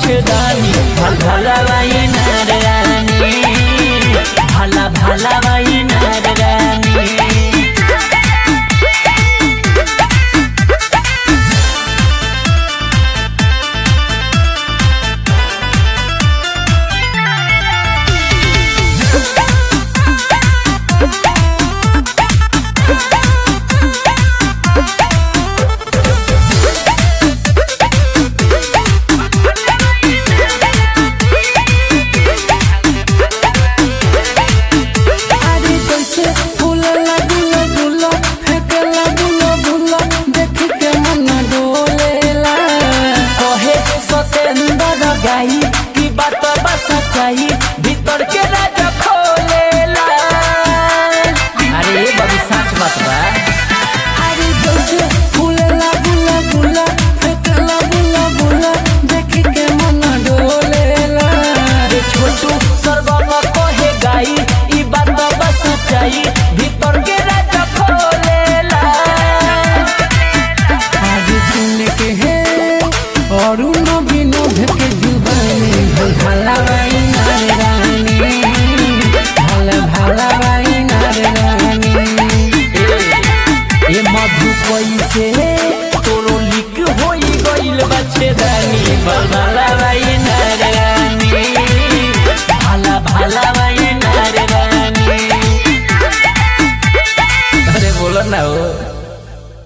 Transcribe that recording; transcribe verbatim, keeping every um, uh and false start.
बचदानी भल भला बाई नारानी भला भला बाई नारानी। की बात बस सच्चाई भीतर के राजा खोलेला। अरे बड़ी सच बात बा। अरे जैसे फूलेला गुला गुला फेंकला गुला गुला देख के मन डोलेला। रे छोटू सरगम कहे गाई ई बात बस सच्चाई भीतर के राजा खोलेला। आज सुन के है और न विनोद के भला बाई नारानी भला भला बाई नारानी। ये मधु कैसे तोरो लिक होई गइल बचदानी भला बाई नारानी भला भला बाई नारानी। अरे बोलो ना हो।